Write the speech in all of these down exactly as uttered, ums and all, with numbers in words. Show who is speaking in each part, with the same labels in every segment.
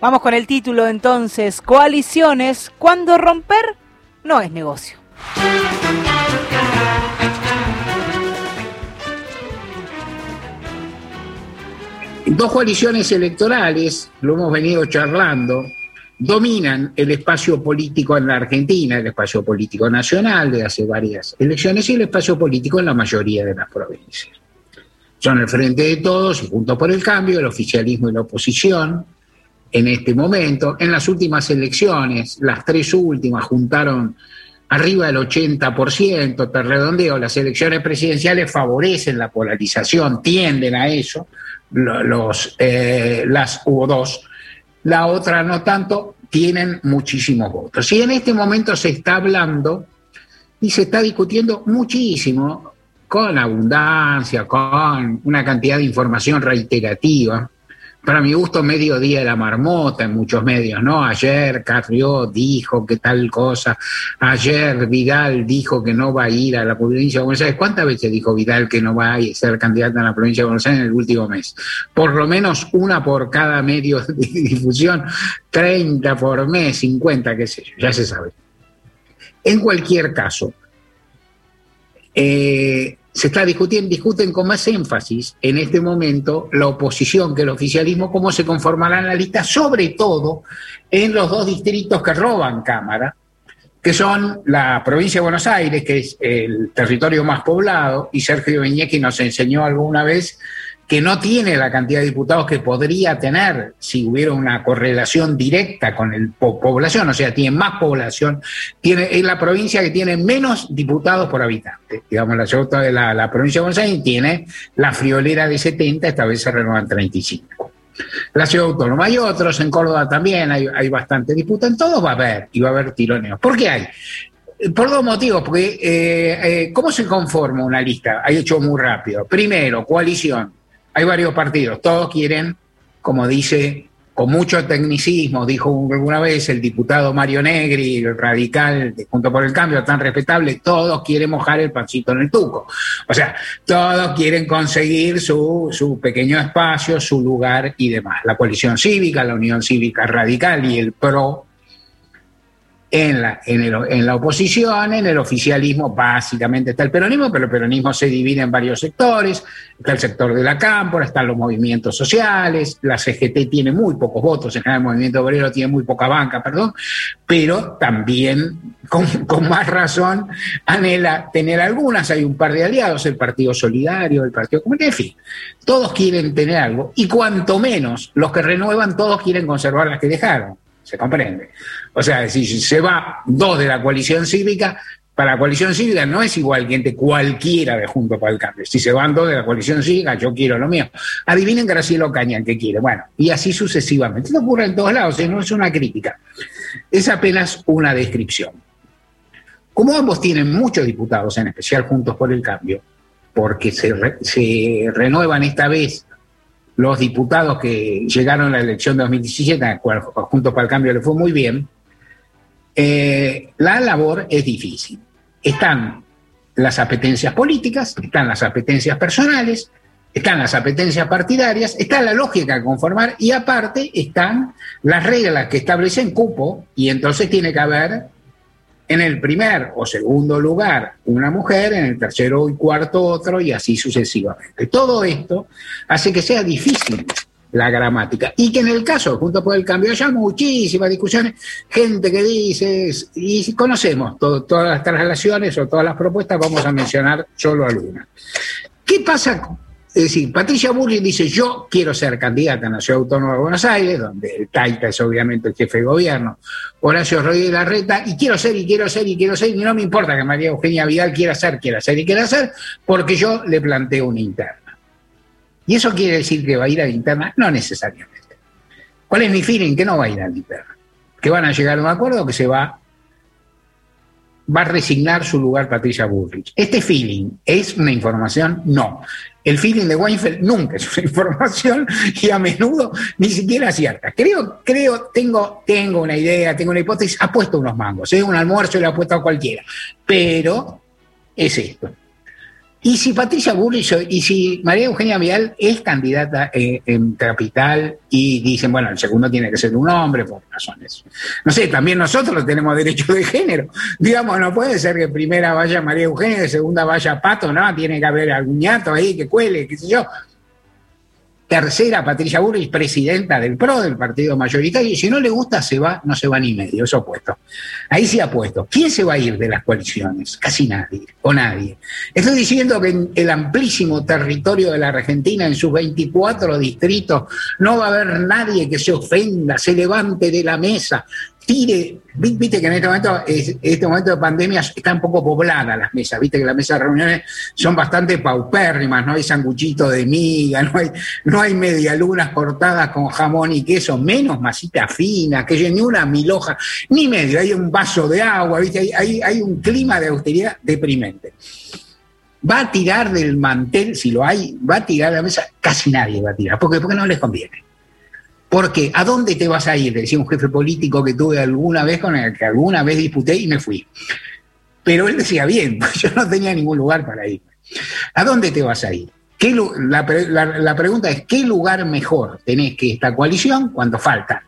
Speaker 1: Vamos con el título entonces, Coaliciones, cuando romper no es negocio.
Speaker 2: Dos coaliciones electorales, lo hemos venido charlando, dominan el espacio político en la Argentina, el espacio político nacional de hace varias elecciones y el espacio político en la mayoría de las provincias. Son el Frente de Todos y Juntos por el Cambio, el oficialismo y la oposición. En este momento, en las últimas elecciones, las tres últimas juntaron arriba del ochenta por ciento, te redondeo, las elecciones presidenciales favorecen la polarización, tienden a eso, los, eh, las hubo dos, la otra no tanto, tienen muchísimos votos. Y en este momento se está hablando y se está discutiendo muchísimo, con abundancia, con una cantidad de información reiterativa. Para mi gusto, medio día de la marmota en muchos medios, ¿no? Ayer Carrió dijo que tal cosa, ayer Vidal dijo que no va a ir a la provincia de Buenos Aires. ¿Cuántas veces dijo Vidal que no va a ser candidata a la provincia de Buenos Aires en el último mes? Por lo menos una por cada medio de difusión, treinta por mes, cincuenta, qué sé yo, ya se sabe. En cualquier caso, eh, se está discutiendo, discuten con más énfasis en este momento la oposición que el oficialismo, cómo se conformarán la lista, sobre todo en los dos distritos que roban Cámara, que son la provincia de Buenos Aires, que es el territorio más poblado, y Sergio Beñecki nos enseñó alguna vez que no tiene la cantidad de diputados que podría tener si hubiera una correlación directa con la po población, o sea, tiene más población, tiene, es la provincia que tiene menos diputados por habitante. Digamos, la, de la, la provincia de Buenos Aires tiene la friolera de setenta, esta vez se renuevan treinta y cinco. La ciudad autónoma hay otros, en Córdoba también hay, hay bastante disputa, en todos va a haber, y va a haber tironeos. ¿Por qué hay? Por dos motivos, porque eh, eh, ¿cómo se conforma una lista? Hay hecho muy rápido. Primero, coalición. Hay varios partidos, todos quieren, como dice, con mucho tecnicismo, dijo alguna vez el diputado Mario Negri, el radical de Juntos por el Cambio, tan respetable, todos quieren mojar el pancito en el tuco. O sea, todos quieren conseguir su, su pequeño espacio, su lugar y demás. La coalición cívica, la Unión Cívica Radical y el PRO, En la, en, el, en la oposición, en el oficialismo básicamente está el peronismo, pero el peronismo se divide en varios sectores, está el sector de la cámpora, están los movimientos sociales, la C G T tiene muy pocos votos, en general el movimiento obrero tiene muy poca banca, perdón, pero también con, con más razón anhela tener algunas, hay un par de aliados, el Partido Solidario, el Partido Comunista, en fin, todos quieren tener algo, y cuanto menos los que renuevan, todos quieren conservar las que dejaron. ¿Se comprende? O sea, si se va dos de la coalición cívica, para la coalición cívica no es igual que entre cualquiera de Juntos por el Cambio. Si se van dos de la coalición cívica, yo quiero lo mío. Adivinen Graciela Ocaña qué quiere. Bueno, y así sucesivamente. Esto ocurre en todos lados, ¿eh? No es una crítica. Es apenas una descripción. Como ambos tienen muchos diputados, en especial Juntos por el Cambio, porque se, re, se renuevan esta vez los diputados que llegaron a la elección de dos mil diecisiete, a cual Juntos para el Cambio le fue muy bien, eh, la labor es difícil. Están las apetencias políticas, están las apetencias personales, están las apetencias partidarias, está la lógica de conformar y aparte están las reglas que establecen cupo y entonces tiene que haber en el primer o segundo lugar una mujer, en el tercero y cuarto otro, y así sucesivamente. Todo esto hace que sea difícil la gramática. Y que en el caso de Juntos por el Cambio haya muchísimas discusiones, gente que dice, y conocemos todo, todas las traslaciones o todas las propuestas, vamos a mencionar solo algunas. ¿Qué pasa? Es decir, Patricia Bullrich dice, yo quiero ser candidata en la Ciudad Autónoma de Buenos Aires, donde el Taita es obviamente el jefe de gobierno, Horacio Rodríguez Larreta, y quiero ser, y quiero ser, y quiero ser, y no me importa que María Eugenia Vidal quiera ser, quiera ser y quiera ser, porque yo le planteo una interna. ¿Y eso quiere decir que va a ir a la interna? No necesariamente. ¿Cuál es mi feeling? Que no va a ir a la interna. Que van a llegar a un acuerdo que se va... va a resignar su lugar Patricia Bullrich. ¿Este feeling es una información? No. El feeling de Weinfeld nunca es una información y a menudo ni siquiera acierta. Creo, creo, tengo, tengo una idea, tengo una hipótesis, ha puesto unos mangos, es un almuerzo y lo ha puesto a cualquiera. Pero es esto. Y si Patricia Bullrich y si María Eugenia Vidal es candidata en, en Capital y dicen, bueno, el segundo tiene que ser un hombre por razones. No sé, también nosotros tenemos derecho de género. Digamos, no puede ser que primera vaya María Eugenia y que segunda vaya Pato, no, tiene que haber algún ñato ahí que cuele, qué sé yo. Tercera, Patricia Bullrich, presidenta del P R O, del partido mayoritario, y si no le gusta, se va, no se va ni medio, eso apuesto. Ahí sí apuesto. ¿Quién se va a ir de las coaliciones? Casi nadie, o nadie. Estoy diciendo que en el amplísimo territorio de la Argentina, en sus veinticuatro distritos, no va a haber nadie que se ofenda, se levante de la mesa, tire. Viste que en este momento, en este momento de pandemia están poco pobladas las mesas, viste que las mesas de reuniones son bastante paupérrimas, no hay sanguchito de miga, no hay, no hay medialunas cortadas con jamón y queso, menos masita fina, que ni una milhoja, ni medio, hay un vaso de agua, viste, hay, hay, hay un clima de austeridad deprimente. Va a tirar del mantel, si lo hay, va a tirar de la mesa, casi nadie va a tirar, porque, porque no les conviene. Porque ¿a dónde te vas a ir? Decía un jefe político que tuve alguna vez, con el que alguna vez disputé y me fui. Pero él decía, bien, yo no tenía ningún lugar para ir. ¿A dónde te vas a ir? ¿Qué, la, la, la pregunta es, ¿qué lugar mejor tenés que esta coalición cuando falta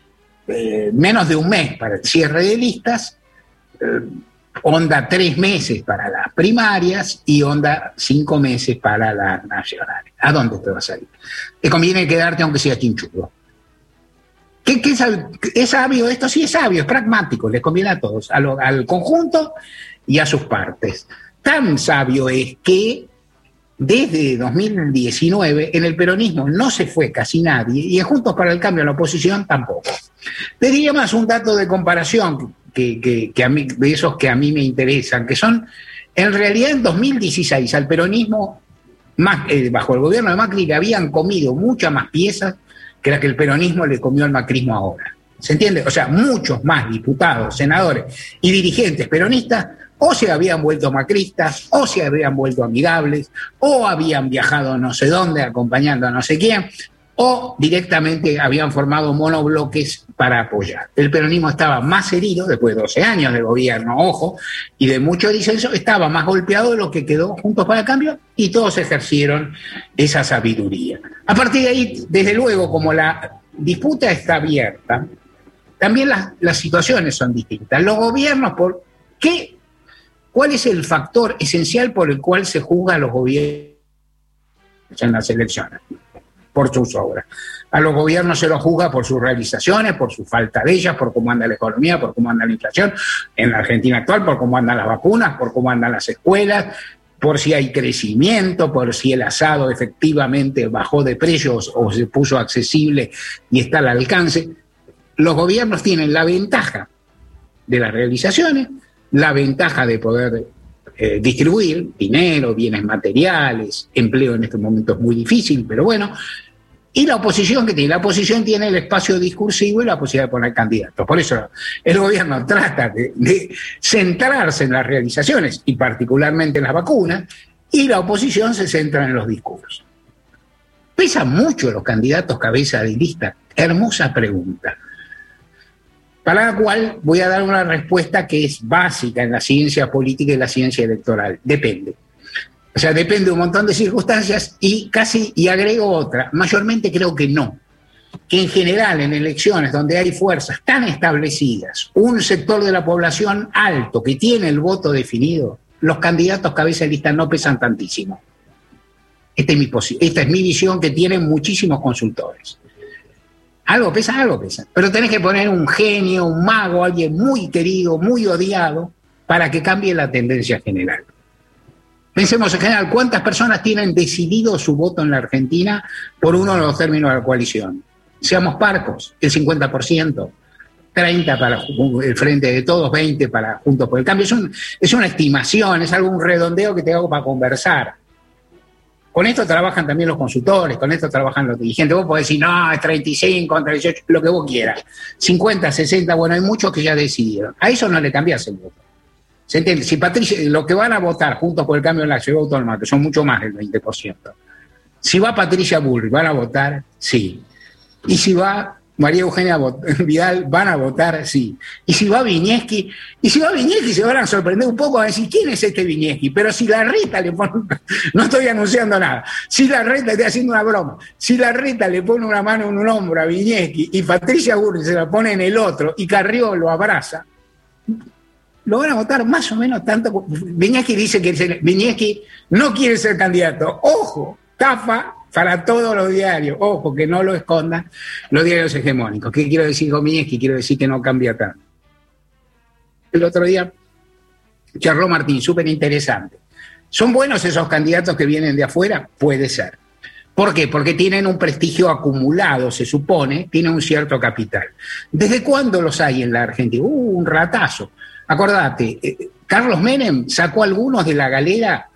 Speaker 2: eh, menos de un mes para el cierre de listas, eh, onda tres meses para las primarias y onda cinco meses para las nacionales? ¿A dónde te vas a ir? Te conviene quedarte aunque sea chinchudo. ¿Qué, qué es, ¿Es sabio esto? Sí, es sabio, es pragmático, les conviene a todos, a lo, al conjunto y a sus partes. Tan sabio es que desde dos mil diecinueve en el peronismo no se fue casi nadie y en Juntos para el Cambio en la oposición tampoco. Les diría más un dato de comparación que, que, que a mí, de esos que a mí me interesan, que son, en realidad en dos mil dieciséis al peronismo, más, eh, bajo el gobierno de Macri, le habían comido muchas más piezas que la que el peronismo le comió al macrismo ahora. ¿Se entiende? O sea, muchos más diputados, senadores y dirigentes peronistas o se habían vuelto macristas, o se habían vuelto amigables, o habían viajado no sé dónde acompañando a no sé quién, o directamente habían formado monobloques para apoyar. El peronismo estaba más herido, después de doce años de gobierno, ojo, y de mucho disenso, estaba más golpeado de lo que quedó Juntos para el Cambio, y todos ejercieron esa sabiduría. A partir de ahí, desde luego, como la disputa está abierta, también las, las situaciones son distintas. Los gobiernos, ¿por qué? ¿Cuál es el factor esencial por el cual se juzga a los gobiernos en las elecciones? Por sus obras. A los gobiernos se los juzga por sus realizaciones, por su falta de ellas, por cómo anda la economía, por cómo anda la inflación en la Argentina actual, por cómo andan las vacunas, por cómo andan las escuelas, por si hay crecimiento, por si el asado efectivamente bajó de precios o se puso accesible y está al alcance. Los gobiernos tienen la ventaja de las realizaciones, la ventaja de poder eh, distribuir dinero, bienes materiales, empleo en este momento es muy difícil, pero bueno. Y la oposición que tiene, la oposición tiene el espacio discursivo y la posibilidad de poner candidatos. Por eso el gobierno trata de, de centrarse en las realizaciones y particularmente en las vacunas, y la oposición se centra en los discursos. Pesan mucho los candidatos cabeza de lista. Hermosa pregunta, para la cual voy a dar una respuesta que es básica en la ciencia política y la ciencia electoral. Depende. O sea, depende de un montón de circunstancias y casi, y agrego otra, mayormente creo que no. Que en general en elecciones donde hay fuerzas tan establecidas, un sector de la población alto que tiene el voto definido, los candidatos cabeza de lista no pesan tantísimo. Esta es mi, esta es mi visión que tienen muchísimos consultores. Algo pesa, algo pesa. Pero tenés que poner un genio, un mago, alguien muy querido, muy odiado, para que cambie la tendencia general. Pensemos en general, ¿cuántas personas tienen decidido su voto en la Argentina por uno de los términos de la coalición? Seamos parcos, el cincuenta por ciento, treinta para el Frente de Todos, veinte para Juntos por el Cambio. Es, un, es una estimación, es algo, un redondeo que te hago para conversar. Con esto trabajan también los consultores, con esto trabajan los dirigentes. Vos podés decir, no, es treinta y cinco contra dieciocho, lo que vos quieras. cincuenta, sesenta, bueno, hay muchos que ya decidieron. A eso no le cambiás el voto. ¿Se entiende? Si Patricia, lo que van a votar Juntos por el Cambio en la Ciudad Autónoma, que son mucho más del veinte por ciento, si va Patricia Bullrich, ¿van a votar? Sí. Y si va María Eugenia Vidal, van a votar sí. Y si va Viñeski, y si va Viñeski se van a sorprender un poco, a decir, ¿quién es este Viñeski? Pero si la Reta le pone, no estoy anunciando nada, si la Reta, estoy haciendo una broma, si la Reta le pone una mano en un hombro a Viñeski y Patricia Bullrich se la pone en el otro y Carrió lo abraza, lo van a votar más o menos tanto. Viñeski dice que Viñeski no quiere ser candidato. Ojo, tafa para todos los diarios. Ojo, que no lo escondan los diarios hegemónicos. ¿Qué quiero decir con Viñeski? Quiero decir que no cambia tanto. El otro día charló Martín, súper interesante. ¿Son buenos esos candidatos que vienen de afuera? Puede ser. ¿Por qué? Porque tienen un prestigio acumulado, se supone, tienen un cierto capital. ¿Desde cuándo los hay en la Argentina? Uh, un ratazo. Acordate, eh, Carlos Menem sacó algunos de la galera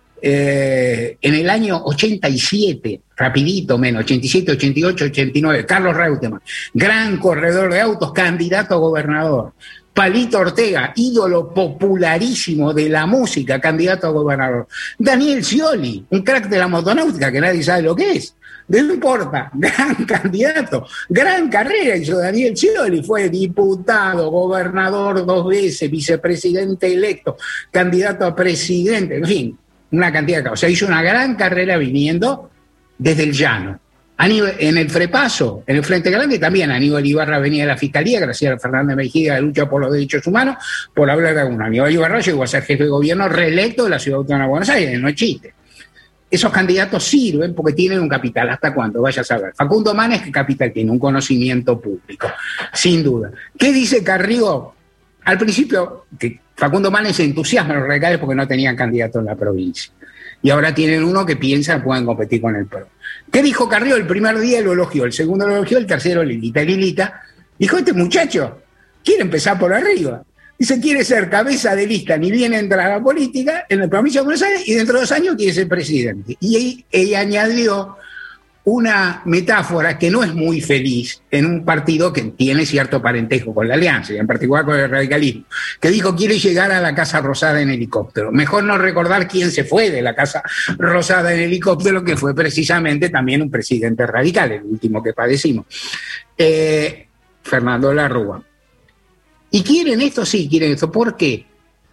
Speaker 2: eh, en el año ochenta y siete, rapidito menos, ochenta y siete, ochenta y ocho, ochenta y nueve. Carlos Reutemann, gran corredor de autos, candidato a gobernador. Palito Ortega, ídolo popularísimo de la música, candidato a gobernador. Daniel Scioli, un crack de la motonáutica que nadie sabe lo que es. No importa, gran candidato, gran carrera hizo Daniel Scioli, fue diputado, gobernador dos veces, vicepresidente electo, candidato a presidente, en fin, una cantidad de cosas. O sea, hizo una gran carrera viniendo desde el llano. Aníbal, en el Frepaso, en el Frente Grande también Aníbal Ibarra venía de la Fiscalía, gracias a Fernández Mejía de lucha por los derechos humanos, por hablar de alguno. Aníbal Ibarra llegó a ser jefe de gobierno reelecto de la Ciudad Autónoma de Buenos Aires, no es chiste. Esos candidatos sirven porque tienen un capital. ¿Hasta cuándo? Vaya a saber. Facundo Manes, ¿qué capital tiene? Un conocimiento público, sin duda. ¿Qué dice Carrió? Al principio, que Facundo Manes se entusiasma en los radicales porque no tenían candidato en la provincia. Y ahora tienen uno que piensa que pueden competir con el P R O. ¿Qué dijo Carrió? El primer día lo elogió, el segundo lo elogió, el tercero Lilita. Lilita dijo, este muchacho quiere empezar por arriba. Dice, quiere ser cabeza de lista, ni bien entra a la política en la provincia de Buenos Aires y dentro de dos años quiere ser presidente. Y ella añadió una metáfora que no es muy feliz en un partido que tiene cierto parentesco con la Alianza, y en particular con el radicalismo, que dijo, quiere llegar a la Casa Rosada en helicóptero. Mejor no recordar quién se fue de la Casa Rosada en helicóptero, que fue precisamente también un presidente radical, el último que padecimos, eh, Fernando de la Rúa. ¿Y quieren esto? Sí, quieren esto. ¿Por qué?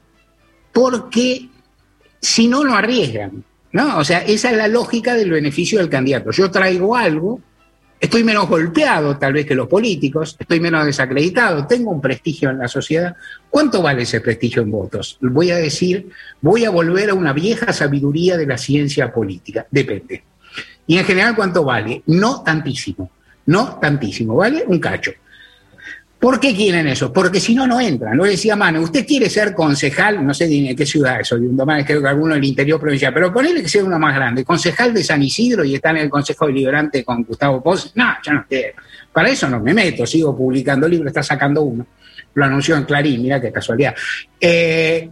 Speaker 2: Porque si no, no arriesgan, ¿no? O sea, esa es la lógica del beneficio del candidato. Yo traigo algo, estoy menos golpeado tal vez que los políticos, estoy menos desacreditado, tengo un prestigio en la sociedad. ¿Cuánto vale ese prestigio en votos? Voy a decir, voy a volver a una vieja sabiduría de la ciencia política. Depende. Y en general, ¿cuánto vale? No tantísimo. No tantísimo. ¿Vale? Un cacho. ¿Por qué quieren eso? Porque si no, no entran. Lo decía Mane, usted quiere ser concejal, no sé de qué ciudad es, soy un domán, creo que alguno del interior provincial, pero ponele que sea uno más grande, concejal de San Isidro y está en el Consejo Deliberante con Gustavo Pos. No, ya no quiero. Para eso no me meto, sigo publicando libros, está sacando uno. Lo anunció en Clarín, mira qué casualidad. Eh,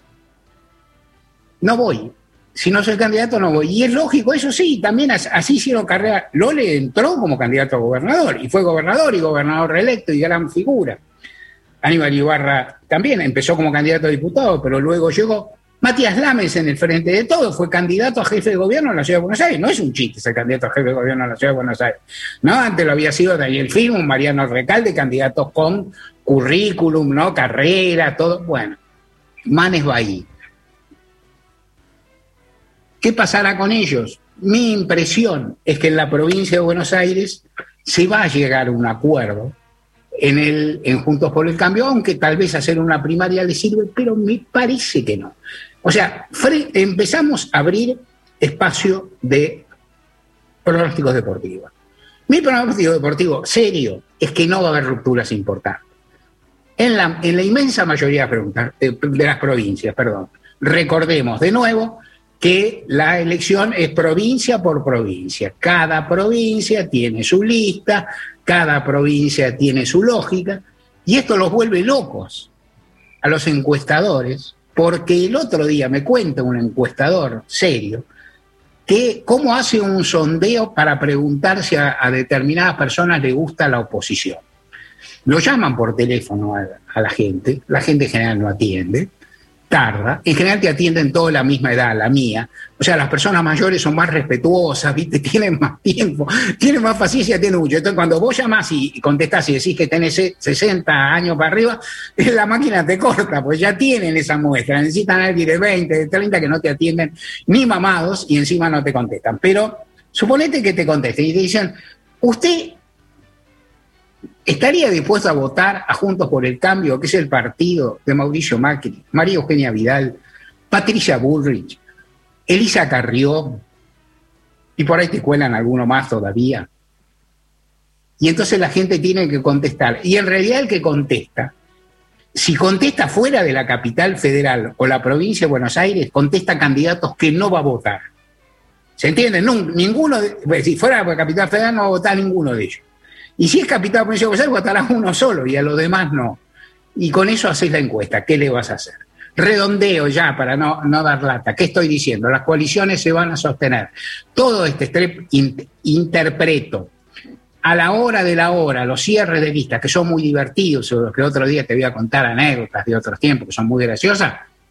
Speaker 2: no voy. Si no soy candidato, no voy. Y es lógico, eso sí, también así hicieron carrera. Lole entró como candidato a gobernador, y fue gobernador y gobernador reelecto y gran figura. Aníbal Ibarra también empezó como candidato a diputado, pero luego llegó. Matías Lames en el Frente de Todos fue candidato a jefe de gobierno en la Ciudad de Buenos Aires. No es un chiste ser candidato a jefe de gobierno en la Ciudad de Buenos Aires. No, antes lo había sido Daniel Filmo, Mariano Recalde, candidatos con currículum, ¿no? Carrera, todo. Bueno, Manes va ahí. ¿Qué pasará con ellos? Mi impresión es que en la provincia de Buenos Aires se va a llegar a un acuerdo en, el, en Juntos por el Cambio, aunque tal vez hacer una primaria le sirve, pero me parece que no. O sea, empezamos a abrir espacio de pronósticos deportivos. Mi pronóstico deportivo serio es que no va a haber rupturas importantes. En la, en la inmensa mayoría de, de las provincias, perdón, recordemos de nuevo que la elección es provincia por provincia. Cada provincia tiene su lista, cada provincia tiene su lógica, y esto los vuelve locos a los encuestadores, porque el otro día me cuenta un encuestador serio que cómo hace un sondeo para preguntar si a, a determinadas personas le gusta la oposición. Lo llaman por teléfono a, a la gente, la gente en general no atiende, tarda. En general te atienden toda la misma edad, la mía. O sea, las personas mayores son más respetuosas, ¿viste? Tienen más tiempo, tienen más paciencia, tienen mucho. Entonces, cuando vos llamás y contestás y decís que tenés sesenta años para arriba, la máquina te corta, pues ya tienen esa muestra. Necesitan a alguien de veinte, de treinta que no te atienden ni mamados y encima no te contestan. Pero suponete que te contesten y te dicen, ¿usted estaría dispuesto a votar a Juntos por el Cambio, que es el partido de Mauricio Macri, María Eugenia Vidal, Patricia Bullrich, Elisa Carrió, y por ahí te cuelan alguno más todavía? Y entonces la gente tiene que contestar. Y en realidad el que contesta, si contesta fuera de la capital federal o la provincia de Buenos Aires, contesta candidatos que no va a votar. ¿Se entiende? No, ninguno, de, si fuera de la capital federal no va a votar ninguno de ellos. Y si es capital provincia de Buenos Aires, votarás uno solo y a los demás no. Y con eso haces la encuesta. ¿Qué le vas a hacer? Redondeo ya para no, no dar lata. ¿Qué estoy diciendo? Las coaliciones se van a sostener. Todo este estrep, in, interpreto a la hora de la hora, los cierres de listas, que son muy divertidos, sobre los que otro día te voy a contar anécdotas de otros tiempos que son muy graciosas.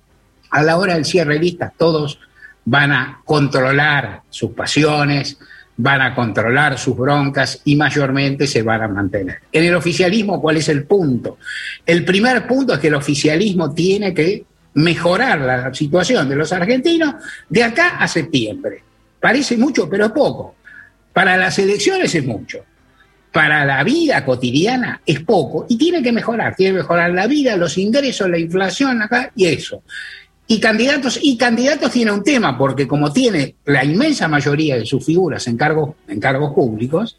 Speaker 2: A la hora del cierre de listas, todos van a controlar sus pasiones, van a controlar sus broncas y mayormente se van a mantener. En el oficialismo, ¿cuál es el punto? El primer punto es que el oficialismo tiene que mejorar la situación de los argentinos de acá a septiembre. Parece mucho, pero es poco. Para las elecciones es mucho. Para la vida cotidiana es poco y tiene que mejorar. Tiene que mejorar la vida, los ingresos, la inflación acá y eso. Y candidatos, y candidatos tiene un tema, porque como tiene la inmensa mayoría de sus figuras en cargos, en cargos públicos,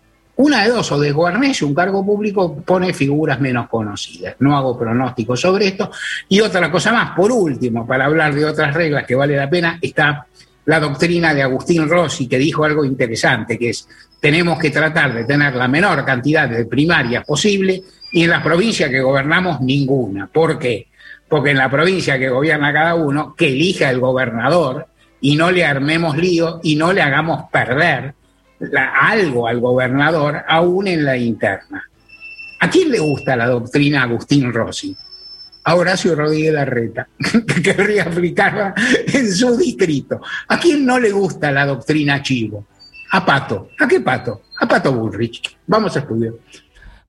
Speaker 2: una de dos, o desguarnece un cargo público, pone figuras menos conocidas. No hago pronósticos sobre esto. Y otra cosa más, por último, para hablar de otras reglas que vale la pena, está la doctrina de Agustín Rossi, que dijo algo interesante, que es, tenemos que tratar de tener la menor cantidad de primarias posible, y en las provincias que gobernamos, ninguna. ¿Por qué? Porque en la provincia que gobierna cada uno, que elija el gobernador y no le armemos lío y no le hagamos perder la, algo al gobernador, aún en la interna. ¿A quién le gusta la doctrina Agustín Rossi? A Horacio Rodríguez Larreta, que querría aplicarla en su distrito. ¿A quién no le gusta la doctrina Chivo? A Pato. ¿A qué Pato? A Pato Bullrich. Vamos a estudiar.